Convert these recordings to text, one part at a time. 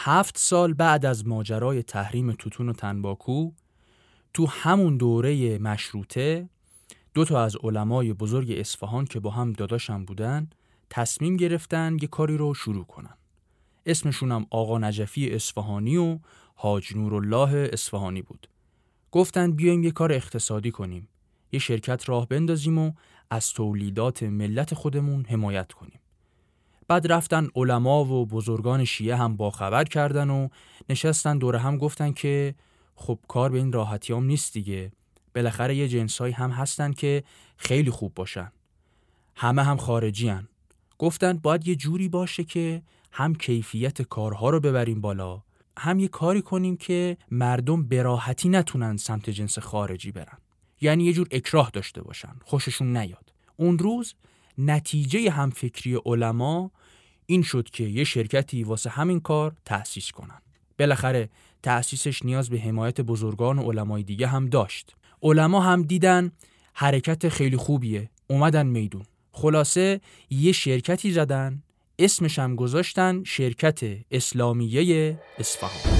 7 سال بعد از ماجرای تحریم توتون و تنباکو، تو همون دوره مشروطه 2 از علمای بزرگ اصفهان که با هم داداشم بودن تصمیم گرفتن یه کاری رو شروع کنن. اسمشونم آقا نجفی اصفهانی و حاج نورالله اصفهانی بود. گفتن بیایم یه کار اقتصادی کنیم، یه شرکت راه بندازیم و از تولیدات ملت خودمون حمایت کنیم. بعد رفتن علما و بزرگان شیعه هم باخبر کردن و نشستن دور هم گفتن که خب کار به این راحتیام نیست دیگه. بالاخره یه جنسایی هم هستن که خیلی خوب باشن، همه هم خارجی هن. گفتن باید یه جوری باشه که هم کیفیت کارها رو ببریم بالا، هم یه کاری کنیم که مردم به راحتی نتونن سمت جنس خارجی برن، یعنی یه جور اکراه داشته باشن، خوششون نیاد. اون روز نتیجه همفکری علما این شد که یه شرکتی واسه همین کار تأسیس کنن. بالاخره تأسیسش نیاز به حمایت بزرگان و علمای دیگه هم داشت. علما هم دیدن حرکت خیلی خوبیه، اومدن میدون. خلاصه یه شرکتی زدن، اسمش هم گذاشتن شرکت اسلامیه اصفهان.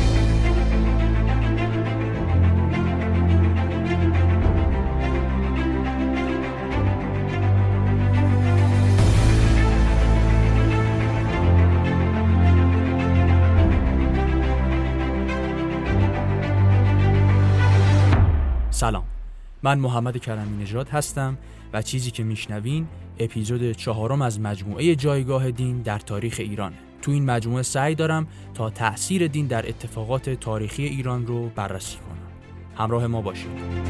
سلام، من محمد کرمی نژاد هستم و چیزی که میشنوین اپیزود 4 از مجموعه جایگاه دین در تاریخ ایرانه. تو این مجموعه سعی دارم تا تأثیر دین در اتفاقات تاریخی ایران رو بررسی کنم. همراه ما باشید.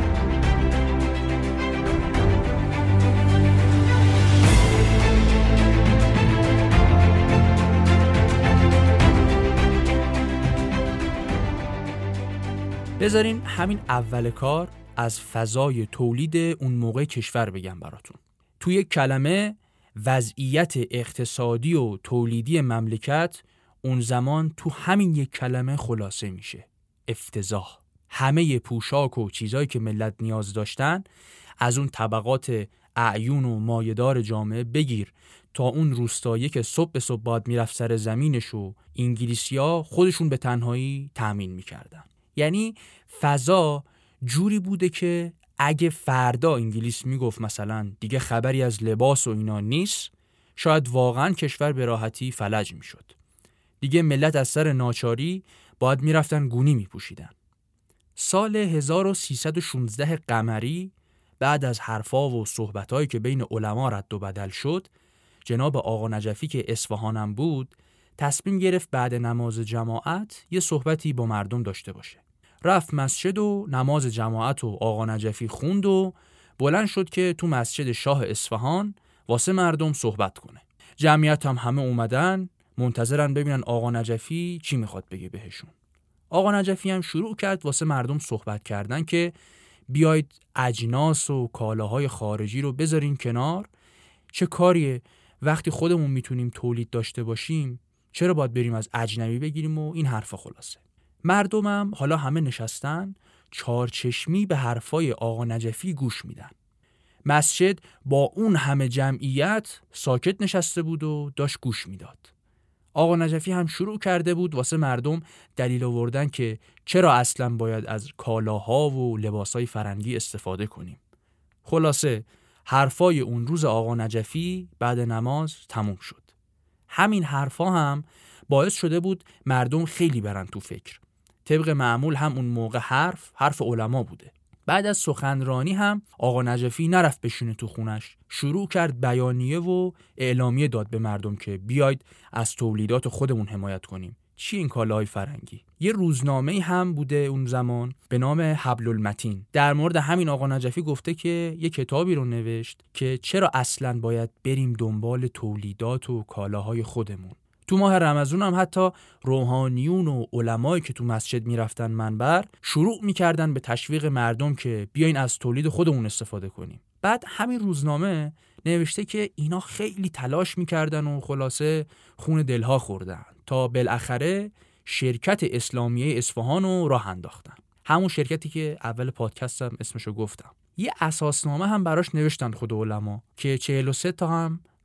بذارین همین اول کار از فضای تولید اون موقع کشور بگم براتون. توی یک کلمه وضعیت اقتصادی و تولیدی مملکت اون زمان تو همین یک کلمه خلاصه میشه: افتضاح. همه پوشاک و چیزایی که ملت نیاز داشتن، از اون طبقات اعیون و مایه‌دار جامعه بگیر تا اون روستایی که صبح به صبح باد میرفت سر زمینش و انگلیسی‌ها خودشون به تنهایی تأمین میکردن. یعنی فضا جوری بوده که اگه فردا انگلیس میگفت مثلا دیگه خبری از لباس و اینا نیست، شاید واقعا کشور به راحتی فلج میشد. دیگه ملت از سر ناچاری باید میرفتن گونی میپوشیدن. سال 1316 قمری بعد از حرفا و صحبتایی که بین علما رد و بدل شد، جناب آقا نجفی که اصفهانم بود تصمیم گرفت بعد نماز جماعت یه صحبتی با مردم داشته باشه. رفت مسجد و نماز جماعت و آقا نجفی خوند و بلند شد که تو مسجد شاه اصفهان واسه مردم صحبت کنه. جمعیت هم همه اومدن منتظرن ببینن آقا نجفی چی میخواد بگه بهشون. آقا نجفی هم شروع کرد واسه مردم صحبت کردن که بیاید اجناس و کالاهای خارجی رو بذارین کنار. چه کاریه وقتی خودمون میتونیم تولید داشته باشیم، چرا باید بریم از اجنبی بگیریم و این حرفا. خلاصه مردمم حالا همه نشستن چارچشمی به حرفای آقا نجفی گوش میدن. مسجد با اون همه جمعیت ساکت نشسته بود و داشت گوش میداد. آقا نجفی هم شروع کرده بود واسه مردم دلیل آوردن که چرا اصلا باید از کالاها و لباسای فرنگی استفاده کنیم. خلاصه حرفای اون روز آقا نجفی بعد نماز تموم شد. همین حرفا هم باعث شده بود مردم خیلی برن تو فکر. طبق معمول هم اون موقع حرف علما بوده. بعد از سخنرانی هم آقا نجفی نرفت بشینه تو خونش، شروع کرد بیانیه و اعلامیه داد به مردم که بیاید از تولیدات خودمون حمایت کنیم. چی این کالاهای فرنگی؟ یه روزنامه هم بوده اون زمان به نام حبل المتین، در مورد همین آقا نجفی گفته که یه کتابی رو نوشت که چرا اصلاً باید بریم دنبال تولیدات و کالاهای خودمون. تو ماه رمضان هم حتی روحانیون و علمایی که تو مسجد میرفتن منبر شروع میکردن به تشویق مردم که بیاین از تولید خودمون استفاده کنیم. بعد همین روزنامه نوشته که اینا خیلی تلاش میکردن و خلاصه خون دلها خوردن تا بالاخره شرکت اسلامیه اصفهان رو راه انداختن. همون شرکتی که اول پادکستم اسمشو گفتم. یه اساسنامه هم براش نوشتن خود علما که 43 تا هم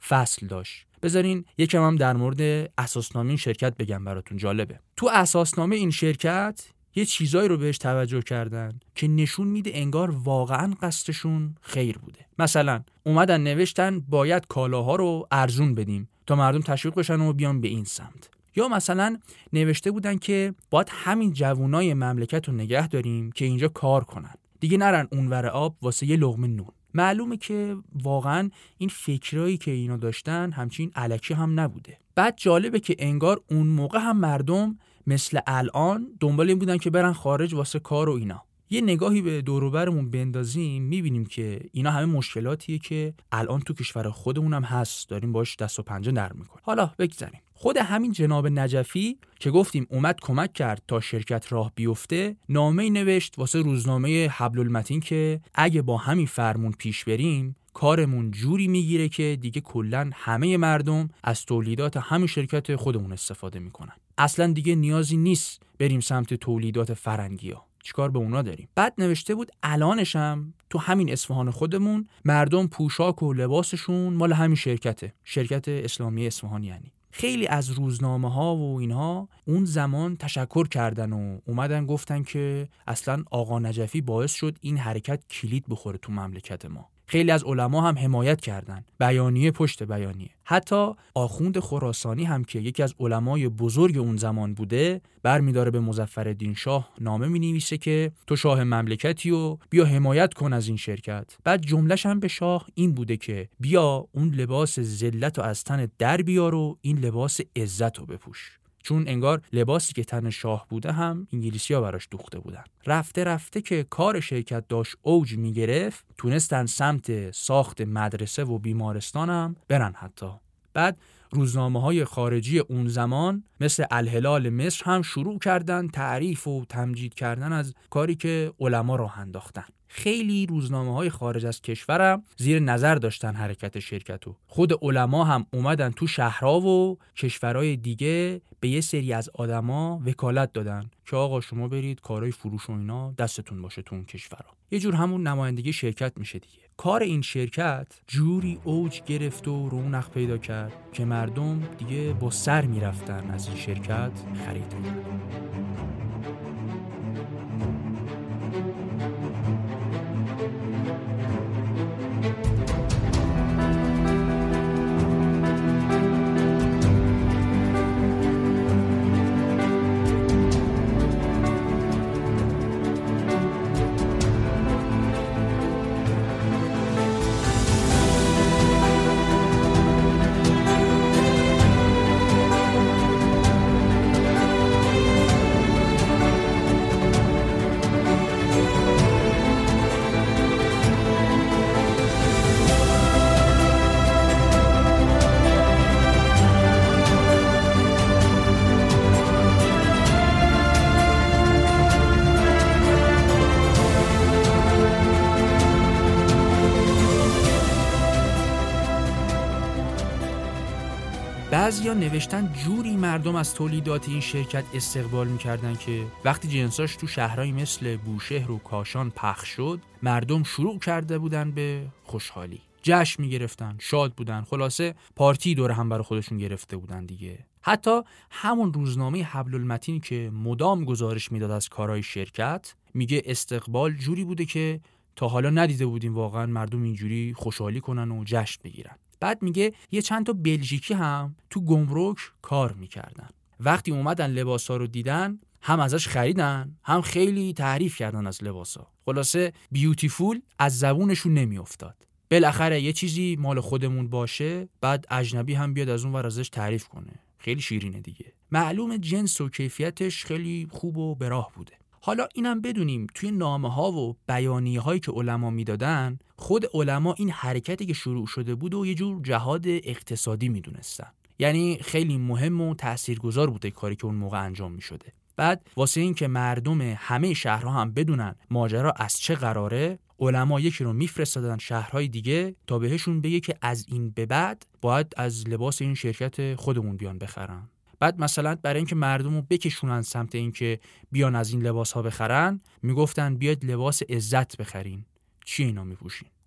فصل داشت. بذارین یکم هم در مورد اساسنامه این شرکت بگم براتون، جالبه. تو اساسنامه این شرکت یه چیزایی رو بهش توجه کردن که نشون میده انگار واقعاً قصدشون خیر بوده. مثلا اومدن نوشتن باید کالاها رو ارزون بدیم تا مردم تشویق بشن و بیان به این سمت. یا مثلا نوشته بودن که باید همین جوانای مملکت رو نگه داریم که اینجا کار کنن، دیگه نرن اونور آب واسه یه لقمه نون. معلومه که واقعاً این فکرایی که اینا داشتن همچین الکی هم نبوده. بعد جالبه که انگار اون موقع هم مردم مثل الان دنبال این بودن که برن خارج واسه کار و اینا. یه نگاهی به دور و برمون بندازیم میبینیم که اینا همه مشکلاتیه که الان تو کشور خودمون هم هست، داریم باش دست و پنجه نرم میکنیم. حالا بگذاریم خود همین جناب نجفی که گفتیم اومد کمک کرد تا شرکت راه بیفته، نامه‌ای نوشت واسه روزنامه حبل المتین که اگه با همین فرمون پیش بریم کارمون جوری میگیره که دیگه کلاً همه مردم از تولیدات همین شرکت خودمون استفاده میکنن. اصلاً دیگه نیازی نیست بریم سمت تولیدات فرنگی‌ها. چیکار به اونا داریم؟ بعد نوشته بود الانش هم تو همین اصفهان خودمون مردم پوشاک و لباسشون مال همین شرکت اسلامی اصفهان. یعنی خیلی از روزنامه‌ها و اینها اون زمان تشکر کردن و اومدن گفتن که اصلاً آقا نجفی باعث شد این حرکت کلید بخوره تو مملکت ما. خیلی از علما هم حمایت کردن، بیانیه پشت بیانیه. حتی آخوند خراسانی هم که یکی از علمای بزرگ اون زمان بوده برمی‌داره به مظفرالدین شاه نامه می‌نویسه که تو شاه مملکتی و بیا حمایت کن از این شرکت. بعد جمله‌ش هم به شاه این بوده که بیا اون لباس ذلت رو از تن در بیار و این لباس عزت رو بپوش. چون انگار لباسی که تن شاه بوده هم انگلیسی‌ها براش دوخته بودن. رفته رفته که کار شرکت داشت اوج میگرفت، تونستن سمت ساخت مدرسه و بیمارستان هم برن حتی. بعد روزنامه‌های خارجی اون زمان مثل الهلال مصر هم شروع کردن تعریف و تمجید کردن از کاری که علما راه انداختن. خیلی روزنامه‌های خارج از کشورم زیر نظر داشتن حرکت شرکتو. خود علما هم اومدن تو شهرها و کشورهای دیگه به یه سری از آدما وکالت دادن که آقا شما برید کارهای فروش و اینا دستتون باشه تو اون کشورها. یه جور همون نمایندگی شرکت میشه دیگه. کار این شرکت جوری اوج گرفت و رونق پیدا کرد که مردم دیگه با سر میرفتن از این شرکت خرید می‌کردن. بعضیا نوشتن جوری مردم از تولیدات این شرکت استقبال می‌کردن که وقتی جنساش تو شهرهای مثل بوشهر و کاشان پخش شد، مردم شروع کرده بودن به خوشحالی. جشن می‌گرفتن، شاد بودن، خلاصه پارتی دور هم برای خودشون گرفته بودن دیگه. حتی همون روزنامه حبل المتین که مدام گزارش میداد از کارهای شرکت، میگه استقبال جوری بوده که تا حالا ندیده بودیم واقعا مردم اینجوری خوشحالی کنن و جشن بگیرن. بعد میگه یه چند تا بلژیکی هم تو گمرک کار میکردن. وقتی اومدن لباسا رو دیدن هم ازش خریدن هم خیلی تعریف کردن از لباسا. خلاصه بیوتیفول از زبونشون نمیافتاد. بالاخره یه چیزی مال خودمون باشه بعد اجنبی هم بیاد از اون ور ازش تعریف کنه. خیلی شیرینه دیگه. معلومه جنس و کیفیتش خیلی خوب و به راه بوده. حالا اینم بدونیم توی نامه‌ها و بیانیه‌هایی که علما میدادن، خود علما این حرکتی که شروع شده بود و یه جور جهاد اقتصادی میدونستن. یعنی خیلی مهم و تاثیرگذار بوده کاری که اون موقع انجام میشده. بعد واسه این که مردم همه شهرها هم بدونن ماجرا از چه قراره، علما یکی رو میفرستادن شهرهای دیگه تا بهشون بگه که از این به بعد باید از لباس این شرکت خودمون بیان بخرن. بعد مثلا برای اینکه مردم رو بکشونن سمت اینکه بیان از این لباس ها بخرن، میگفتن بیاید لباس عزت بخرین. چی اینا میپوشین؟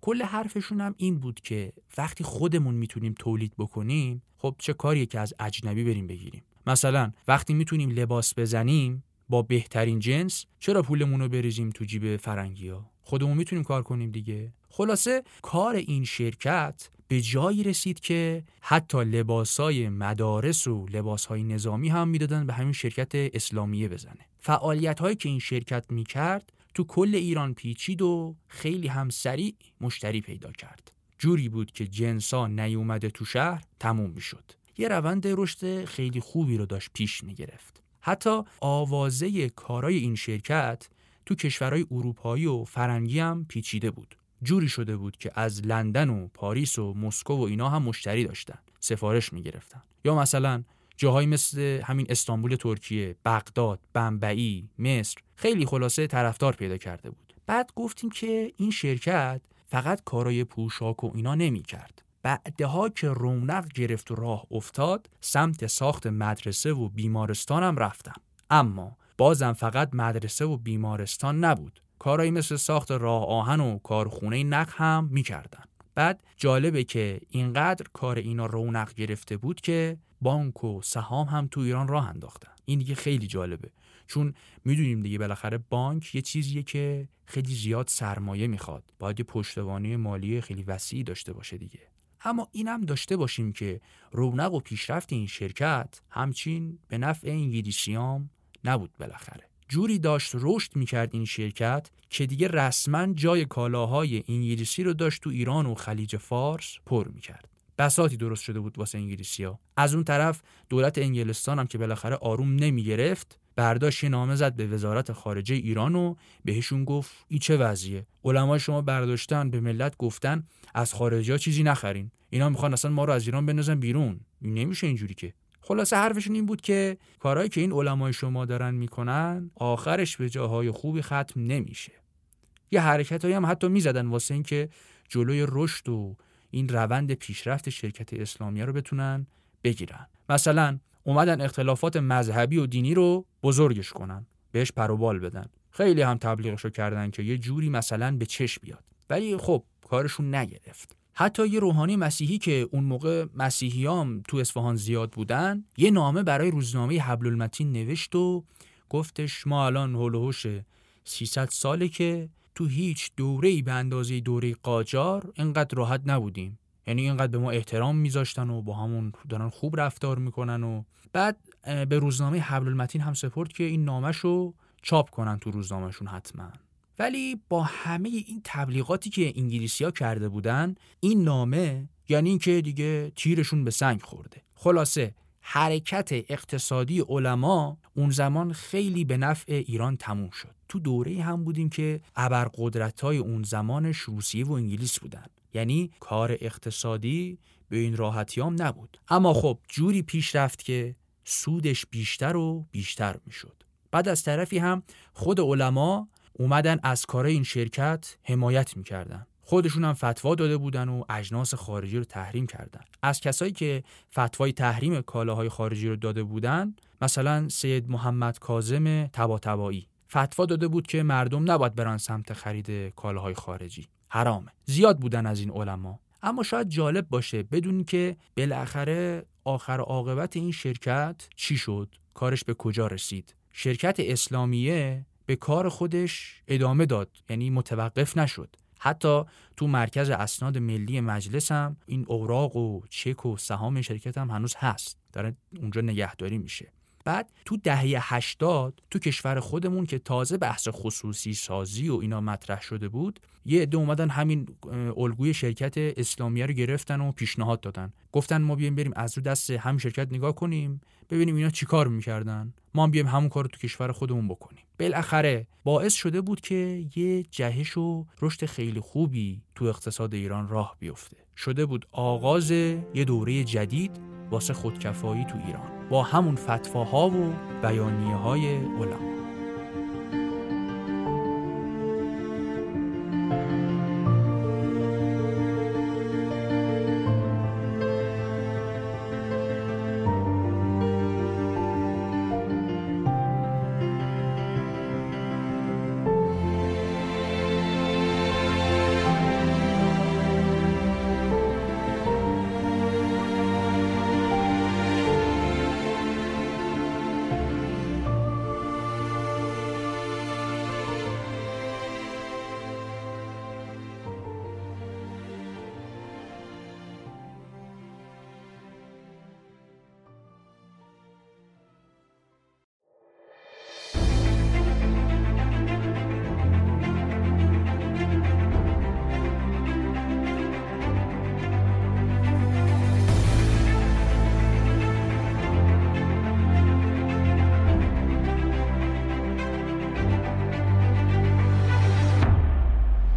کل حرفشون هم این بود که وقتی خودمون میتونیم تولید بکنیم، خب چه کاریه که از اجنبی بریم بگیریم؟ مثلا وقتی میتونیم لباس بزنیم با بهترین جنس، چرا پولمون رو بریزیم تو جیب فرنگی‌ها؟ خودمون میتونیم کار کنیم دیگه. خلاصه کار این شرکت به جایی رسید که حتی لباسای مدارس و لباسهای نظامی هم میدادن به همین شرکت اسلامیه بزنه. فعالیت‌هایی که این شرکت میکرد تو کل ایران پیچید و خیلی هم سریع مشتری پیدا کرد. جوری بود که جنسا نیومده تو شهر تموم میشد. یه روند رشد خیلی خوبی رو داشت پیش میگرفت. حتی آوازه کارای این شرکت تو کشورهای اروپایی و فرنگی هم پیچیده بود. جوری شده بود که از لندن و پاریس و مسکو و اینا هم مشتری داشتن، سفارش میگرفتن. یا مثلا جاهای مثل همین استانبول ترکیه، بغداد، بمبئی، مصر خیلی خلاصه طرفدار پیدا کرده بود. بعد گفتیم که این شرکت فقط کارای پوشاک و اینا نمی کرد. بعدها که رونق گرفت و راه افتاد، سمت ساخت مدرسه و بیمارستان هم رفتن. اما بازم فقط مدرسه و بیمارستان نبود. کارایی مثل ساخت راه آهن و کارخونه نق هم می‌کردن. بعد جالبه که اینقدر کار اینا رونق گرفته بود که بانک و سهام هم تو ایران راه انداختن. این دیگه خیلی جالبه، چون میدونیم دیگه بالاخره بانک یه چیزیه که خیلی زیاد سرمایه میخواد، باید یه پشتوانه مالی خیلی وسیعی داشته باشه دیگه. اما اینم داشته باشیم که رونق و پیشرفت این شرکت همچین به نفع انگلیسیام نبود. بالاخره جوری داشت رشد میکرد این شرکت که دیگه رسما جای کالاهای انگلیسی رو داشت تو ایران و خلیج فارس پر میکرد. بساطی درست شده بود واسه انگلیسی‌ها. از اون طرف دولت انگلستان هم که بالاخره آروم نمیگرفت، برداشت یه نامه زد به وزارت خارجه ایران و بهشون گفت این چه وضعیه؟ علمای شما برداشتن به ملت گفتن از خارجی‌ها چیزی نخرین. اینا میخوان اصلا ما رو از ایران بندازن بیرون. این نمیشه اینجوری که. خلاصه حرفشون این بود که کارهایی که این علمای شما دارن میکنن آخرش به جاهای خوبی ختم نمیشه. یه حرکتایی هم حتی میزدن واسه این که جلوی رشد و این روند پیشرفت شرکت اسلامیه رو بتونن بگیرن. مثلا اومدن اختلافات مذهبی و دینی رو بزرگش کنن، بهش پر و بال بدن. خیلی هم تبلیغشو کردن که یه جوری مثلا به چشم بیاد، ولی خب کارشون نگرفت. حتی یه روحانی مسیحی که اون موقع مسیحیام تو اصفهان زیاد بودن، یه نامه برای روزنامه حبل المتین نوشت و گفتش ما الان هول و هوش 300 ساله که تو هیچ دوره‌ای به اندازه دوره قاجار اینقدر راحت نبودیم. یعنی اینقدر به ما احترام میذاشتن و با همون دارن خوب رفتار میکنن. و بعد به روزنامه حبل المتین هم سپرد که این نامه‌شو چاپ کنن تو روزنامه‌شون حتما. ولی با همه این تبلیغاتی که انگلیسی‌ها کرده بودن، این نامه یعنی این که دیگه تیرشون به سنگ خورده. خلاصه حرکت اقتصادی علما اون زمان خیلی به نفع ایران تموم شد. تو دوره هم بودیم که ابرقدرت‌های اون زمانش روسیه و انگلیس بودن. یعنی کار اقتصادی به این راحتیام نبود. اما خب جوری پیش رفت که سودش بیشتر و بیشتر میشد. بعد از طرفی هم خود علما اومدن از کار این شرکت حمایت میکردن. خودشون هم فتوا داده بودن و اجناس خارجی رو تحریم کردن. از کسایی که فتوای تحریم کالاهای خارجی رو داده بودن، مثلا سید محمد کاظم طباطبایی فتوا داده بود که مردم نباید برن سمت خرید کالاهای خارجی، حرامه. زیاد بودن از این علما. اما شاید جالب باشه بدونی که بالاخره آخر عاقبت این شرکت چی شد؟ کارش به کجا رسید؟ شرکت اسلامیه به کار خودش ادامه داد، یعنی متوقف نشد. حتی تو مرکز اسناد ملی مجلس هم این اوراق و چک و سهام شرکت هم هنوز هست، داره اونجا نگهداری میشه. بعد تو دهه 80 تو کشور خودمون که تازه بحث خصوصی سازی و اینا مطرح شده بود، یه عده اومدن همین الگوی شرکت اسلامیه رو گرفتن و پیشنهاد دادن. گفتن ما بیایم بریم از رو دست همین شرکت نگاه کنیم، ببینیم اینا چی کار میکردن، ما هم بیایم همون کار رو تو کشور خودمون بکنیم. بالاخره باعث شده بود که یه جهش و رشد خیلی خوبی تو اقتصاد ایران راه بیفته. شده بود آغاز یه دوره جدید واسه خودکفایی تو ایران با همون فتواها و بیانیه‌های علما.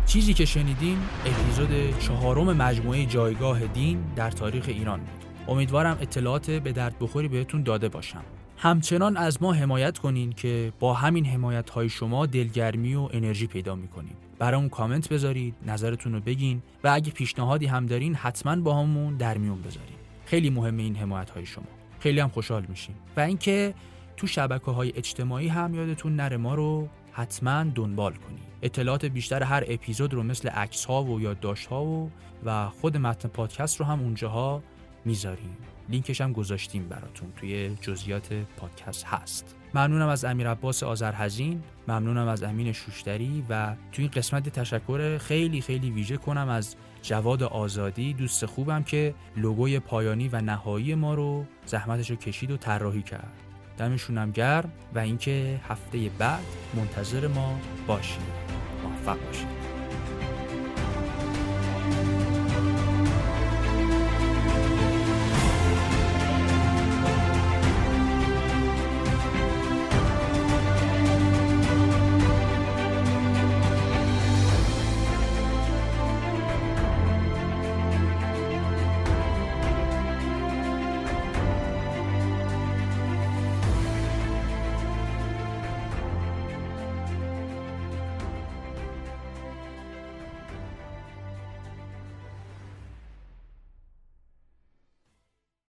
چیزی که شنیدین اپیزود 4 مجموعه جایگاه دین در تاریخ ایران بود. امیدوارم اطلاعات به درد بخوری بهتون داده باشم. همچنان از ما حمایت کنین که با همین حمایت‌های شما دلگرمی و انرژی پیدا می‌کنیم. برامون کامنت بذارید، نظرتون رو بگین و اگه پیشنهادی هم دارین حتما با همون در میون بذارین. خیلی مهمه این حمایت‌های شما. خیلی هم خوشحال میشیم. و اینکه تو شبکه‌های اجتماعی هم یادتون نره ما رو حتما دنبال کنید. اطلاعات بیشتر هر اپیزود رو مثل عکس‌ها و یادداشت‌ها و خود متن پادکست رو هم اونجاها میذاریم. لینکش هم گذاشتیم براتون توی جزئیات پادکست هست. ممنونم از امیر عباس آذرحزین، ممنونم از امین شوشتری و توی این قسمت تشکر خیلی خیلی ویژه کنم از جواد آزادی، دوست خوبم که لوگوی پایانی و نهایی ما رو زحمتش رو کشید و طراحی کرد. دمشونم گرم و اینکه هفته بعد منتظر ما باشید. موفق باشید.